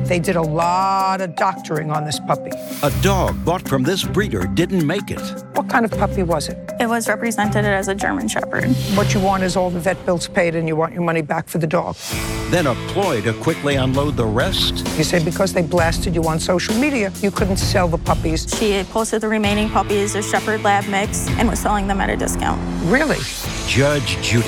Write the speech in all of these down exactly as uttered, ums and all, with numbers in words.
They did a lot of doctoring on this puppy. A dog bought from this breeder didn't make it. What kind of puppy was it? It was represented as a German Shepherd. What you want is all the vet bills paid and you want your money back for the dog. Then a ploy to quickly unload the rest. You say because they blasted you on social media, you couldn't sell the puppies. She posted the remaining puppies as Shepherd Lab mix and was selling them at a discount. Really? Judge Judy.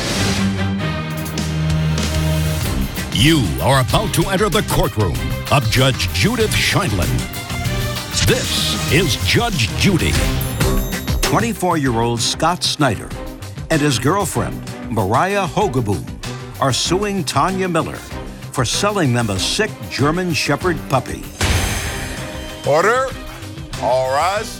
You are about to enter the courtroom of Judge Judith Scheindlin. This is Judge Judy. twenty-four-year-old Scott Snyder and his girlfriend, Mariah Hogeboom, are suing Tanya Miller for selling them a sick German Shepherd puppy. Order. All rise.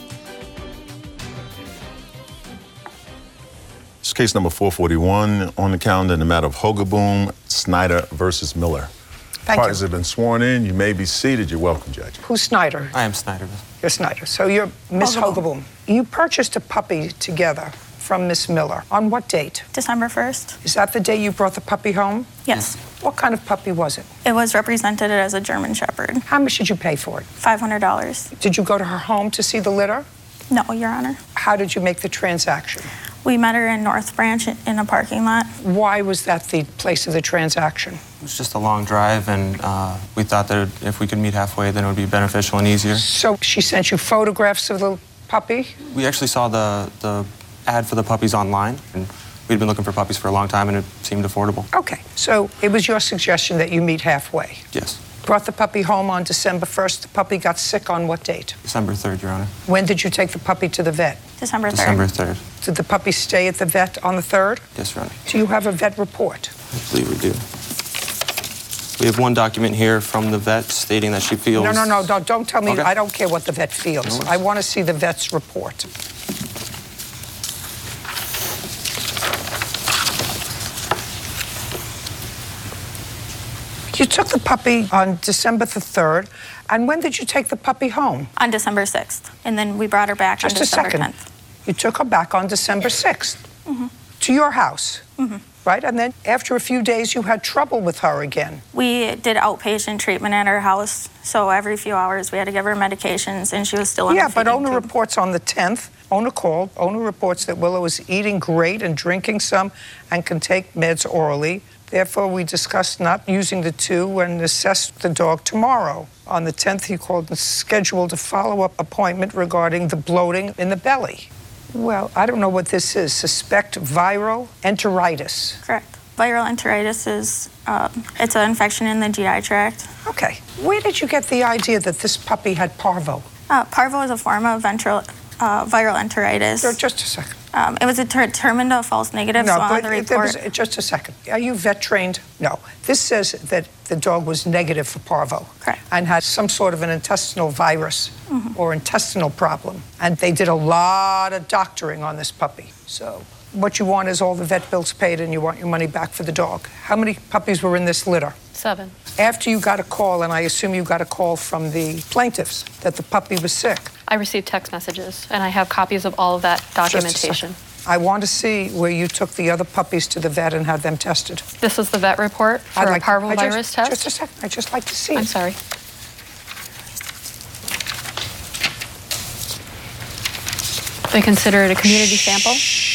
It's case number four forty-one on the calendar in the matter of Hogeboom, Snyder versus Miller. Thank Parties you. have been sworn in. You may be seated. You're welcome, Judge. Who's Snyder? I am Snyder. You're Snyder. So you're Miss Hogeboom. You purchased a puppy together from Miss Miller. On what date? December first. Is that the day you brought the puppy home? Yes. What kind of puppy was it? It was represented as a German Shepherd. How much did you pay for it? five hundred dollars. Did you go to her home to see the litter? No, Your Honor. How did you make the transaction? We met her in North Branch in a parking lot. Why was that the place of the transaction? It was just a long drive, and uh, we thought that if we could meet halfway, then it would be beneficial and easier. So she sent you photographs of the puppy? We actually saw the, the ad for the puppies online, and we'd been looking for puppies for a long time, and it seemed affordable. Okay, so it was your suggestion that you meet halfway? Yes. Brought the puppy home on December first. The puppy got sick on what date? December third, Your Honor. When did you take the puppy to the vet? December third. December third. Did the puppy stay at the vet on the third? Yes, Your Honor. Do you have a vet report? I believe we do. We have one document here from the vet stating that she feels... No, no, no, don't, don't tell me. Okay. I don't care what the vet feels. No I want to see the vet's report. You took the puppy on December the third, and when did you take the puppy home? On December sixth, and then we brought her back Just on a December second. tenth. You took her back on December sixth Mm-hmm. to your house, Mm-hmm. right? And then after a few days, you had trouble with her again. We did outpatient treatment at her house, so every few hours we had to give her medications, and she was still in Yeah, the but feeding owner tube. reports on the tenth. Owner called. Owner reports that Willow is eating great and drinking some and can take meds orally. Therefore, we discussed not using the two and assessed the dog tomorrow. On the tenth, he called and scheduled a follow-up appointment regarding the bloating in the belly. Well, I don't know what this is. Suspect viral enteritis. Correct. Viral enteritis is, uh, it's an infection in the G I tract. Okay. Where did you get the idea that this puppy had parvo? Uh, parvo is a form of ventral, uh, viral enteritis. Sir, just a second. Um, it was deter- determined a false negative, No, so on but the it- there report... was- just a second. Are you vet trained? No. This says that the dog was negative for parvo. Correct. And had some sort of an intestinal virus Mm-hmm. or intestinal problem. And they did a lot of doctoring on this puppy. So what you want is all the vet bills paid and you want your money back for the dog. How many puppies were in this litter? Seven. After you got a call, and I assume you got a call from the plaintiffs that the puppy was sick. I received text messages, and I have copies of all of that Just a documentation. second. I want to see where you took the other puppies to the vet and had them tested. This is the vet report for I'd a like- I just- parvovirus test. Just a second. I'd just like to see it. I'm sorry. They consider it a community sample.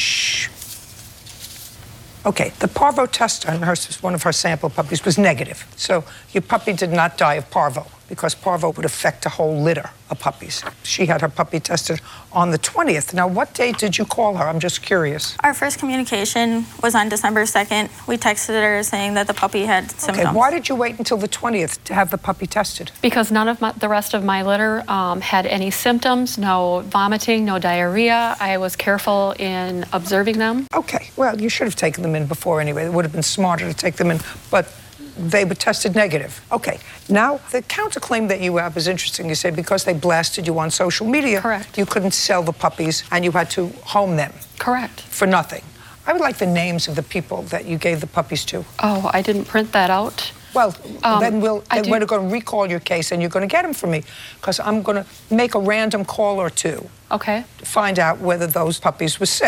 Okay, the parvo test on her, one of her sample puppies was negative. So your puppy did not die of parvo because parvo would affect a whole litter of puppies. She had her puppy tested on the twentieth. Now, what date did you call her? I'm just curious. Our first communication was on December second. We texted her saying that the puppy had symptoms. Okay, why did you wait until the twentieth to have the puppy tested? Because none of my, the rest of my litter um, had any symptoms, no vomiting, no diarrhea. I was careful in observing them. Okay, well, you should have taken them in before anyway. It would have been smarter to take them in, but they were tested negative. Okay, now the counterclaim that you have is interesting. You say because they blasted you on social media, Correct. you couldn't sell the puppies and you had to home them. Correct. For nothing. I would like the names of the people that you gave the puppies to. Oh, I didn't print that out. Well, Um, then we'll, I then do- we're going to recall your case and you're going to get them from me because I'm going to make a random call or two Okay. to find out whether those puppies were sick.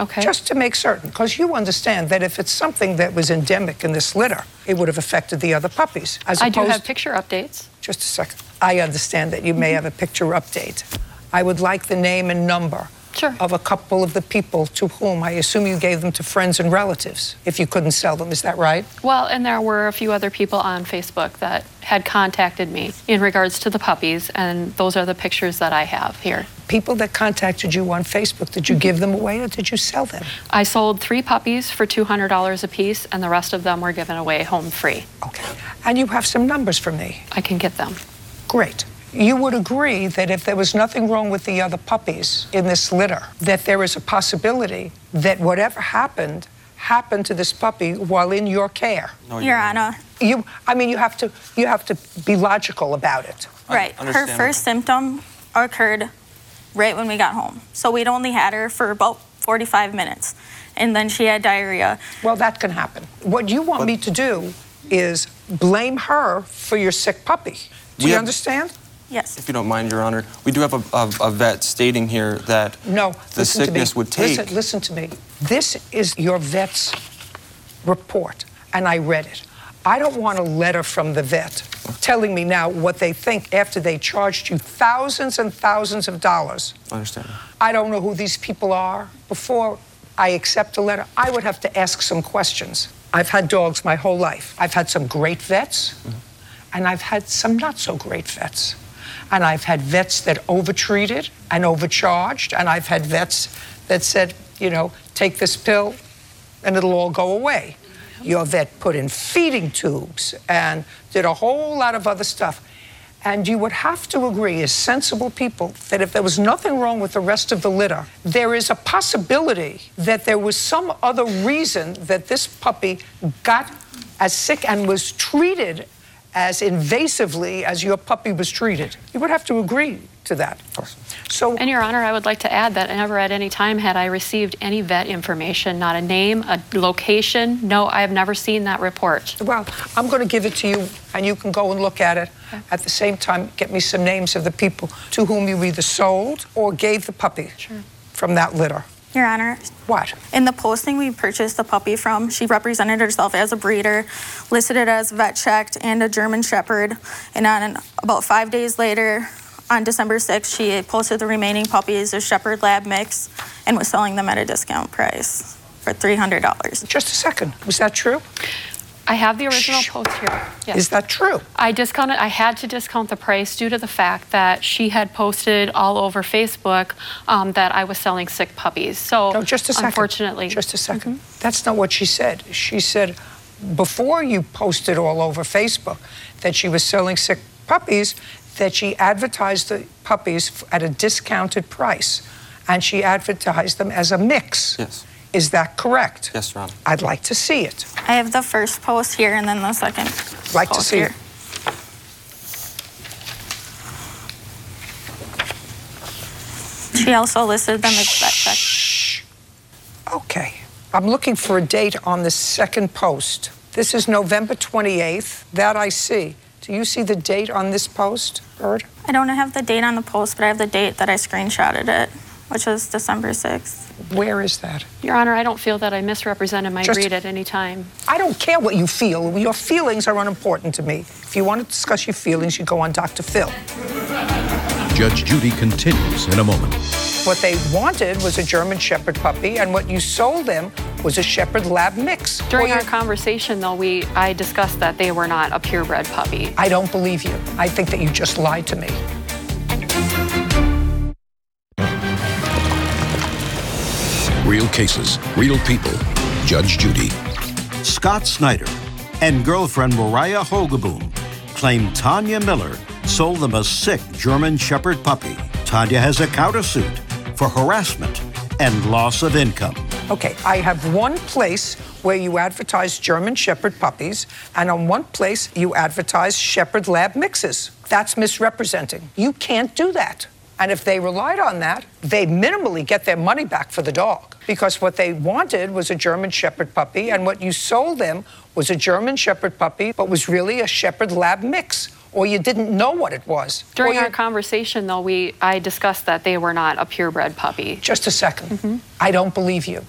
Okay. Just to make certain, because you understand that if it's something that was endemic in this litter, it would have affected the other puppies. As I do opposed- have picture updates. Just a second. I understand that you may have a picture update. I would like the name and number Sure. of a couple of the people to whom I assume you gave them to friends and relatives if you couldn't sell them. Is that right? Well, and there were a few other people on Facebook that had contacted me in regards to the puppies, and those are the pictures that I have here. People that contacted you on Facebook, did you give them away or did you sell them? I sold three puppies for two hundred dollars a piece, and the rest of them were given away home free. Okay. And you have some numbers for me. I can get them. Great. You would agree that if there was nothing wrong with the other puppies in this litter, that there is a possibility that whatever happened happened to this puppy while in your care? No, Your Honor. You, I mean, you have to, you have to be logical about it. Right. Her understandable. first symptom occurred right when we got home. So we'd only had her for about forty-five minutes. And then she had diarrhea. Well, that can happen. What you want me to do is blame her for your sick puppy. Do We you have- understand? Yes. If you don't mind, Your Honor, we do have a, a, a vet stating here that No, the listen to me. sickness would take. Listen, listen to me. This is your vet's report, and I read it. I don't want a letter from the vet telling me now what they think after they charged you thousands and thousands of dollars. I understand. I don't know who these people are. Before I accept a letter, I would have to ask some questions. I've had dogs my whole life. I've had some great vets, mm-hmm. and I've had some not so great vets. And I've had vets that overtreated and overcharged, and I've had vets that said, you know, take this pill and it'll all go away. Your vet put in feeding tubes and did a whole lot of other stuff. And you would have to agree, as sensible people, that if there was nothing wrong with the rest of the litter, there is a possibility that there was some other reason that this puppy got as sick and was treated as invasively as your puppy was treated. You would have to agree to that. Of course. So, And Your Honor, I would like to add that never at any time had I received any vet information, not a name, a location. No, I have never seen that report. well, I'm going to give it to you, and you can go and look at it. Okay. At the same time, get me some names of the people to whom you either sold or gave the puppy Sure. from that litter. Your Honor. What? In the posting we purchased the puppy from, she represented herself as a breeder, listed it as vet checked and a German Shepherd. And on about five days later, on December sixth, she posted the remaining puppies as Shepherd Lab Mix and was selling them at a discount price for three hundred dollars. Just a second. Was that true? I have the original Shh. post here. Yes. Is that true? I discounted, I had to discount the price due to the fact that she had posted all over Facebook um, that I was selling sick puppies. So No, just a second. unfortunately. Just a second. That's not what she said. She said before you posted all over Facebook that she was selling sick puppies, that she advertised the puppies at a discounted price, and she advertised them as a mix. Yes. Is that correct? Yes, Your Honor. I'd like to see it. I have the first post here and then the second Like to post see here. it. She also listed them as vet checked. Shh. Okay. I'm looking for a date on the second post. This is November twenty-eighth. That I see. Do you see the date on this post, Bird? I don't have the date on the post, but I have the date that I screenshotted it, which was December sixth. Where is that? Your Honor, I don't feel that I misrepresented my Just- breed at any time. I don't care what you feel. Your feelings are unimportant to me. If you want to discuss your feelings, you go on Doctor Phil. Judge Judy continues in a moment. What they wanted was a German Shepherd puppy, and what you sold them was a Shepherd Lab mix. During Well, our you- conversation, though, we I discussed that they were not a purebred puppy. I don't believe you. I think that you just lied to me. Real cases, real people. Judge Judy. Scott Snyder and girlfriend Mariah Hogeboom claim Tanya Miller sold them a sick German Shepherd puppy. Tanya has a countersuit for harassment and loss of income. Okay, I have one place where you advertise German Shepherd puppies, and on one place you advertise Shepherd Lab mixes. That's misrepresenting. You can't do that. And if they relied on that, they minimally get their money back for the dog. Because what they wanted was a German Shepherd puppy, and what you sold them was a German Shepherd puppy, but was really a Shepherd Lab mix. or you didn't know what it was. During or our you- conversation, though, we I discussed that they were not a purebred puppy. Just a second. Mm-hmm. I don't believe you.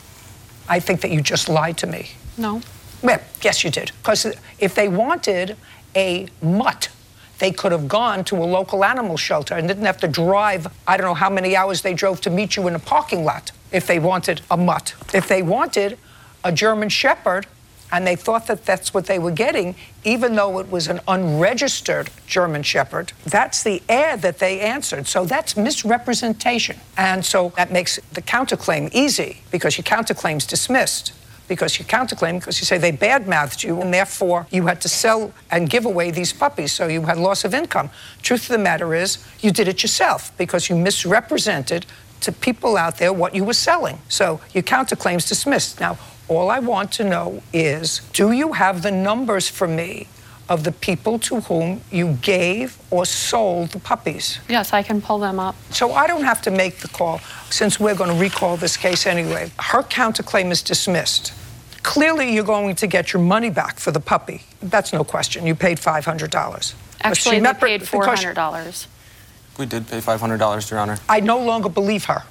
I think that you just lied to me. No. Well, yes, you did. Because if they wanted a mutt, they could have gone to a local animal shelter and didn't have to drive, I don't know how many hours they drove to meet you in a parking lot if they wanted a mutt. If they wanted a German Shepherd, and they thought that that's what they were getting, even though it was an unregistered German Shepherd, that's the ad that they answered. So that's misrepresentation. And so that makes the counterclaim easy, because your counterclaim's dismissed. Because you counterclaim, because you say they badmouthed you, and therefore you had to sell and give away these puppies, so you had loss of income. Truth of the matter is, you did it yourself, because you misrepresented to people out there what you were selling. So your counterclaim's dismissed. Now, all I want to know is, do you have the numbers for me of the people to whom you gave or sold the puppies? Yes, I can pull them up. So I don't have to make the call, since we're going to recall this case anyway. Her counterclaim is dismissed. Clearly, you're going to get your money back for the puppy. That's no question. You paid five hundred dollars. Actually, they paid four hundred dollars. We did pay five hundred dollars, Your Honor. I no longer believe her.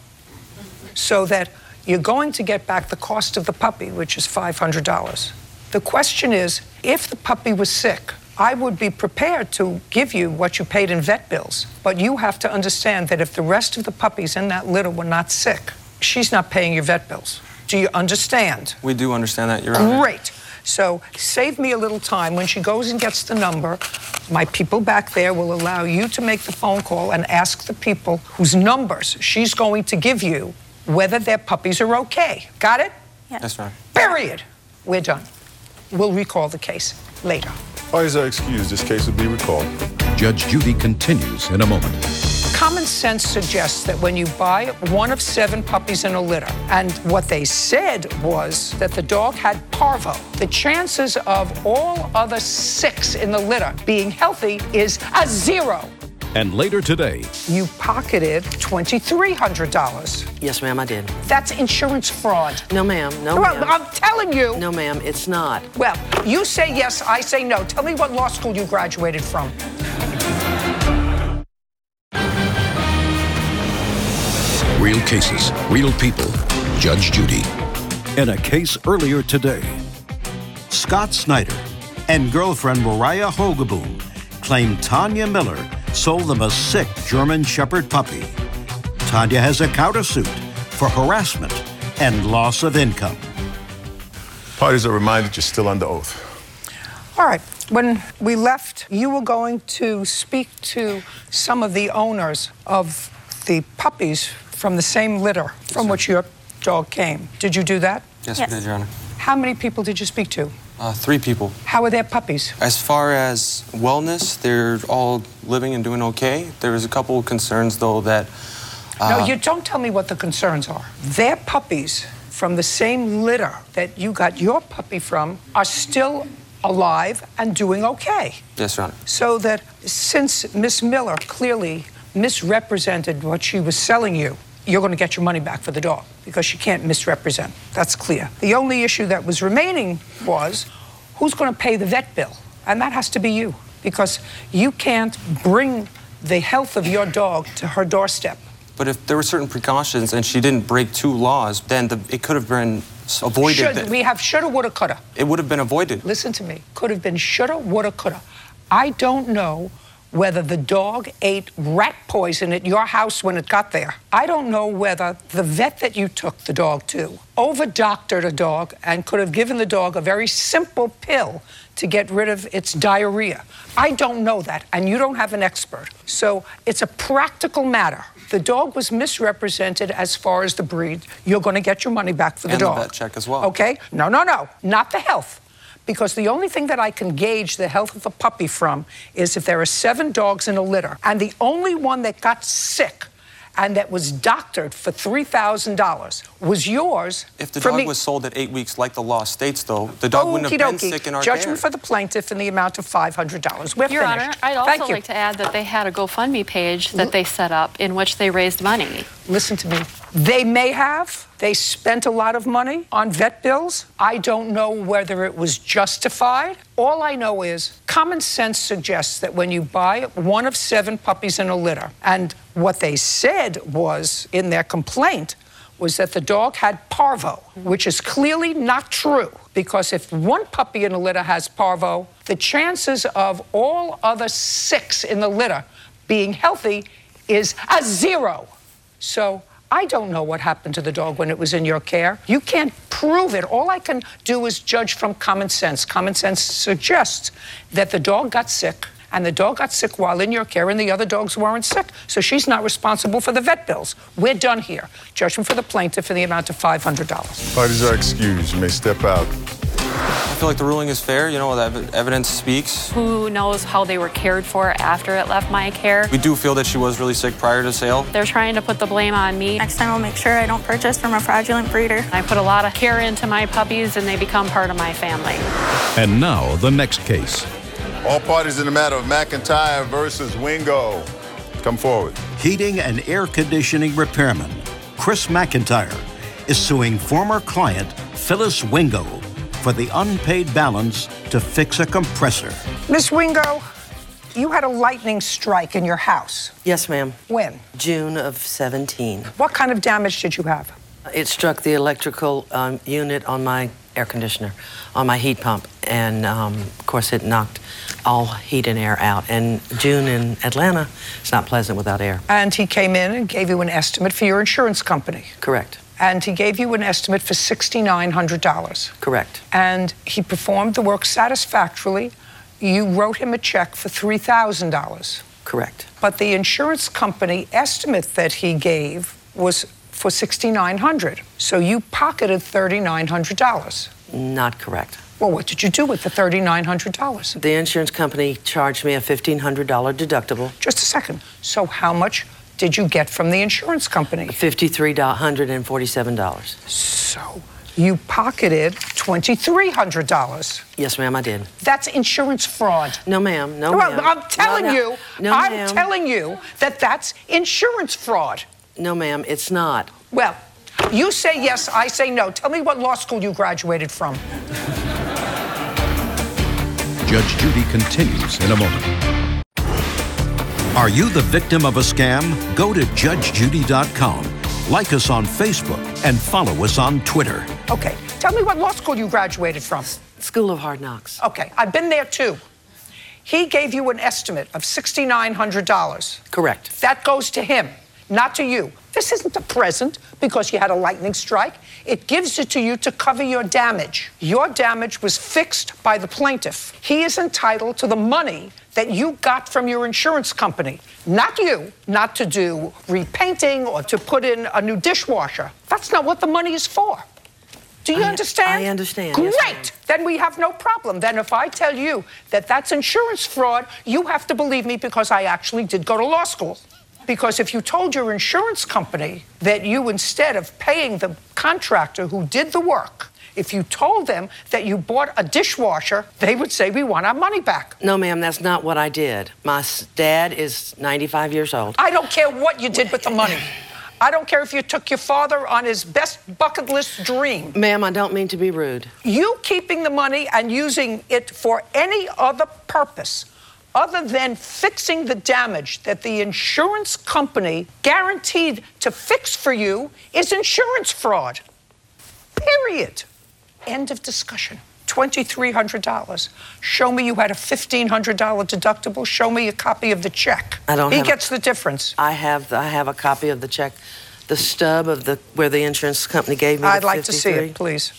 So that you're going to get back the cost of the puppy, which is five hundred dollars. The question is, if the puppy was sick, I would be prepared to give you what you paid in vet bills. But you have to understand that if the rest of the puppies in that litter were not sick, she's not paying your vet bills. Do you understand? We do understand that, Your Honor. Great. So save me a little time. When she goes and gets the number, my people back there will allow you to make the phone call and ask the people whose numbers she's going to give you whether their puppies are okay. Got it? Yes. Yes, Your Honor. Period. We're done. We'll recall the case later. Parties are excused. This case will be recalled. Judge Judy continues in a moment. Common sense suggests that when you buy one of seven puppies in a litter, and what they said was that the dog had parvo, the chances of all other six in the litter being healthy is a zero. And later today, You pocketed twenty-three hundred dollars. Yes, ma'am, I did. That's insurance fraud. No, ma'am. No, Well, ma'am. I'm telling you. No, ma'am, it's not. Well, you say yes, I say no. Tell me what law school you graduated from. real cases, real people. Judge Judy. In a case earlier today, Scott Snyder and girlfriend Mariah Hogeboom claimed Tanya Miller sold them a sick German Shepherd puppy. Tanya has a countersuit for harassment and loss of income. Parties are reminded you're still under oath. All right. When we left, you were going to speak to some of the owners of the puppies from the same litter from which your dog came. Did you do that? Yes, Yes. we did, Your Honor. How many people did you speak to? Uh, three people. How are their puppies? As far as wellness, they're all living and doing okay. There was a couple of concerns, though, that... Uh, No, you don't tell me what the concerns are. Their puppies from the same litter that you got your puppy from are still alive and doing okay. Yes, Your Honor. So that since Miss Miller clearly misrepresented what she was selling you, you're going to get your money back for the dog because she can't misrepresent. That's clear. The only issue that was remaining was who's going to pay the vet bill? And that has to be you because you can't bring the health of your dog to her doorstep. But if there were certain precautions and she didn't break two laws, then the, it could have been avoided. Should, that- we have shoulda, woulda, coulda. It would have been avoided. Listen to me. Could have been shoulda, woulda, coulda. I don't know whether the dog ate rat poison at your house when it got there. I don't know whether the vet that you took the dog to over-doctored a dog and could have given the dog a very simple pill to get rid of its diarrhea. I don't know that, and you don't have an expert. So it's a practical matter. The dog was misrepresented as far as the breed. You're going to get your money back for the And the dog. vet check as well. Okay? No, no, no. Not the health. Because the only thing that I can gauge the health of a puppy from is if there are seven dogs in a litter, and the only one that got sick and that was doctored for three thousand dollars was yours. If the for dog me- was sold at eight weeks, like the law states, though, the dog wouldn't have been Okey-dokey. sick in our Judgment care. for the plaintiff in the amount of five hundred dollars. We're Your finished. Honor, I'd also Thank you. like to add that they had a GoFundMe page that they set up in which they raised money. Listen to me. They may have. They spent a lot of money on vet bills. I don't know whether it was justified. All I know is common sense suggests that when you buy one of seven puppies in a litter, and what they said was in their complaint was that the dog had parvo, which is clearly not true, because if one puppy in a litter has parvo, the chances of all other six in the litter being healthy is a zero. So I don't know what happened to the dog when it was in your care. You can't prove it. All I can do is judge from common sense. Common sense suggests that the dog got sick, and the dog got sick while in your care, and the other dogs weren't sick. So she's not responsible for the vet bills. We're done here. Judgment for the plaintiff in the amount of five hundred dollars. Parties are excused. You may step out. I feel like the ruling is fair. You know, the ev- evidence speaks. Who knows how they were cared for after it left my care? We do feel that she was really sick prior to sale. They're trying to put the blame on me. Next time I'll make sure I don't purchase from a fraudulent breeder. I put a lot of care into my puppies, and they become part of my family. And now, the next case. All parties in the matter of McIntyre versus Wingo. Come forward. Heating and air conditioning repairman Chris McIntyre is suing former client Phyllis Wingo for the unpaid balance to fix a compressor. Miss Wingo, you had a lightning strike in your house. Yes, ma'am. When? June of seventeen. What kind of damage did you have? It struck the electrical um, unit on my air conditioner, on my heat pump, and um, of course it knocked all heat and air out. And June in Atlanta, it's not pleasant without air. And he came in and gave you an estimate for your insurance company. Correct. And he gave you an estimate for six thousand nine hundred dollars. Correct. And he performed the work satisfactorily. You wrote him a check for three thousand dollars. Correct. But the insurance company estimate that he gave was for six thousand nine hundred dollars. So you pocketed three thousand nine hundred dollars. Not correct. Well, what did you do with the three thousand nine hundred dollars? The insurance company charged me a fifteen hundred dollars deductible. Just a second. So how much did you get from the insurance company? five thousand three hundred forty-seven dollars. So you pocketed two thousand three hundred dollars. Yes, ma'am, I did. That's insurance fraud. No, ma'am. No, Well, ma'am. I'm telling no, no. you, No, I'm ma'am. telling you that that's insurance fraud. No, ma'am, it's not. Well, you say yes, I say no. Tell me what law school you graduated from. Judge Judy continues in a moment. Are you the victim of a scam? Go to judge judy dot com, like us on Facebook, and follow us on Twitter. Okay, tell me what law school you graduated from. School of Hard Knocks. Okay, I've been there too. He gave you an estimate of six thousand nine hundred dollars. Correct. That goes to him, not to you. This isn't a present because you had a lightning strike. It gives it to you to cover your damage. Your damage was fixed by the plaintiff. He is entitled to the money that you got from your insurance company, not you, not to do repainting or to put in a new dishwasher. That's not what the money is for. Do you I, understand? I understand. Great. Yes, ma'am. Then we have no problem. Then if I tell you that that's insurance fraud, you have to believe me because I actually did go to law school. Because if you told your insurance company that you, instead of paying the contractor who did the work, if you told them that you bought a dishwasher, they would say, we want our money back. No, ma'am, that's not what I did. My s- dad is ninety-five years old. I don't care what you did with the money. I don't care if you took your father on his best bucket list dream. Ma'am, I don't mean to be rude. You keeping the money and using it for any other purpose other than fixing the damage that the insurance company guaranteed to fix for you is insurance fraud. Period. End of discussion. two thousand three hundred dollars. Show me you had a fifteen hundred dollars deductible. Show me a copy of the check. I don't He have a- gets the difference. I have I have a copy of the check, the stub of the where the insurance company gave me the I'd like to see fifty-three. it, please.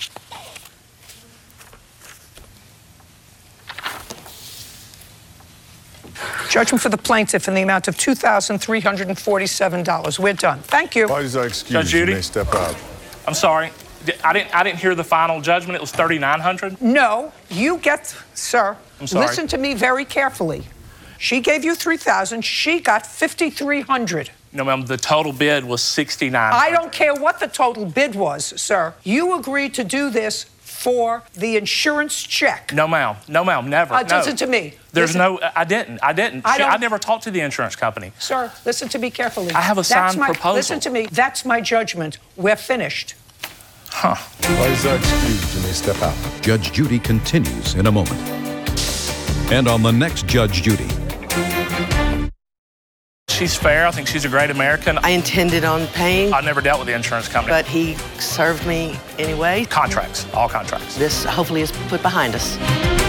Judgment for the plaintiff in the amount of two thousand three hundred forty-seven dollars. We're done. Thank you. Parties are excused. Judge Judy? You may step out. I'm sorry. Di- I didn't. I didn't hear the final judgment. It was thirty-nine hundred. No, you get, sir, I'm sorry. listen to me very carefully. She gave you three thousand, she got fifty-three hundred. No, ma'am. The total bid was sixty-nine. I don't care what the total bid was, sir. You agreed to do this for the insurance check. No, ma'am. No, ma'am. Never. Uh, no. Listen to me. There's Listen. no, I didn't. I didn't. I She, I don't- never talked to the insurance company. Sir, listen to me carefully. I have a That's signed my, proposal. Listen to me. That's my judgment. We're finished. Huh. Why is that excused? You may step out. Judge Judy continues in a moment. And on the next Judge Judy. She's fair. I think she's a great American. I intended on paying, I never dealt with the insurance company. but he served me anyway. Contracts, all contracts. This hopefully is put behind us.